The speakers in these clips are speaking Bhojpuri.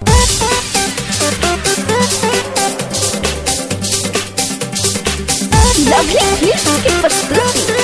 लवली हिट्स की प्रस्तुति।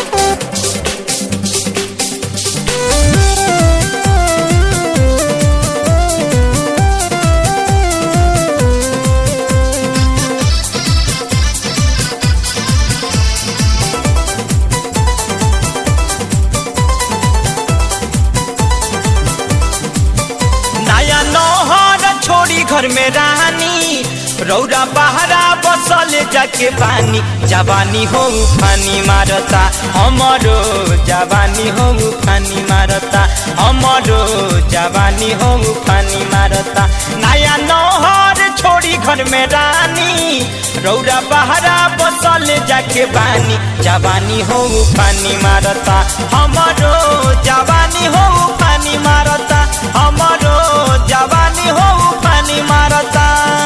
नया नौहर छोड़ी घर में रानी रौरा बहरा बसल जाके पानी जवानी हो पानी मारता हमरो जवानी हो पानी मारता हमरो जवानी हो पानी मारता नया नौहर छोड़ी घर में रानी रौरा बहरा बसल जाके पानी जवानी हो पानी मारता हमरो जवानी हो पानी मारता हमरो जवानी हो पानी मारता।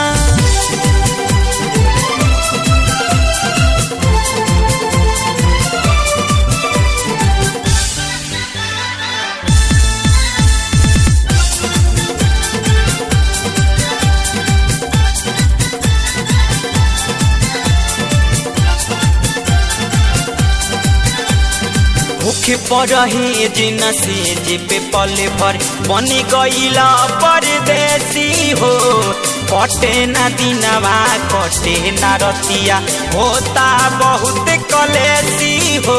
भूखे पड़े जिन से जे पले भर बनी गईला परदेसी हो कटे ना दिनवा कटे ना रतिया होता बहुत कलेसी हो।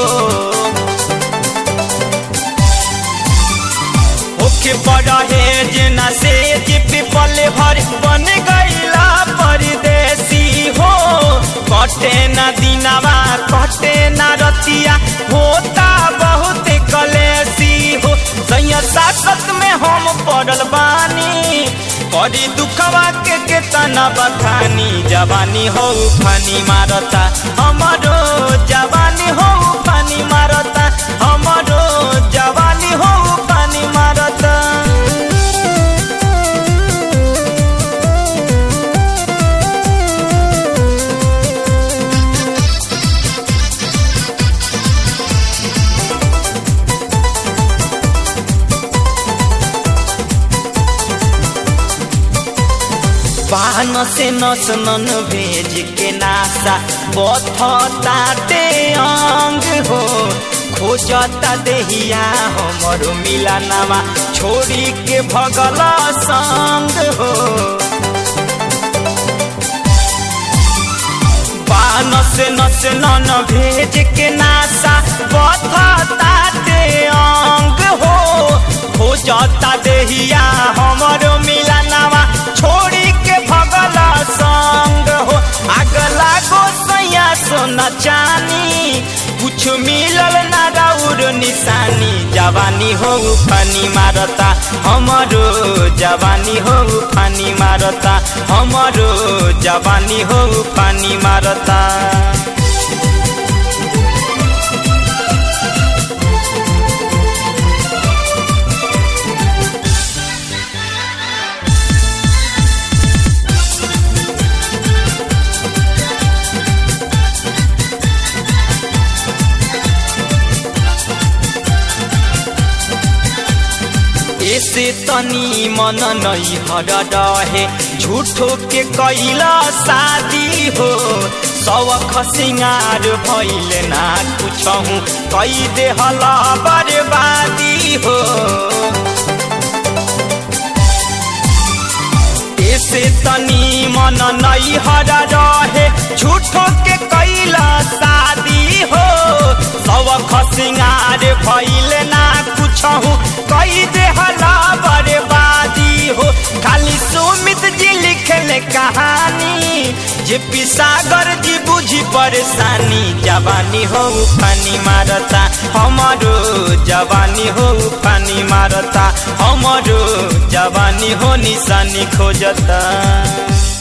भूखे पड़े जिन से जे पले भर बन गईला परदेसी हो कटे ना दिनवा कटे ना रतिया होता बहुत कलेसी हो। सैया सासत में हम पड़ल बानी करी दुखवा के तना बखानी जवानी हो पानी मारता हमरो जवानी हो पानी मारता हमरो जवानी हो पानी मारता। पान से नस नन भेज के नासा बथताते अंग हो खोजता देहिया हमरो मिलनवा छोड़ी के भगल संग हो। पान से नस नन भेज के नासा बथताते अंग हो खोजता देहिया हमरो मिलनवा छोड़ी के भगल संग हो। आग लागो सैया सोना चानी कुछ मिलल ना राउर निशानी जवानी हो पानी मारता हमरो जवानी हो पानी मारता हमरो जवानी हो पानी मारता। ऐसे तनी मन नहीं हर रहे झूठो के कैला शादी हो शौख सिंगार भइल ना कुछहु कई देहला बर्बादी हो। ऐसे तनी मन नहीं हर रहे झूठो के कैला शादी हो शौख सिंगार भइल ना कुछहु कई देहला बर्बादी हो। खाली सुमित जी लिखले कहानी जे पिसागर जी बुझी परेशानी जवानी हो पानी मारता हमरो जवानी हो पानी मारता हमरो जवानी हो निशानी खोजता।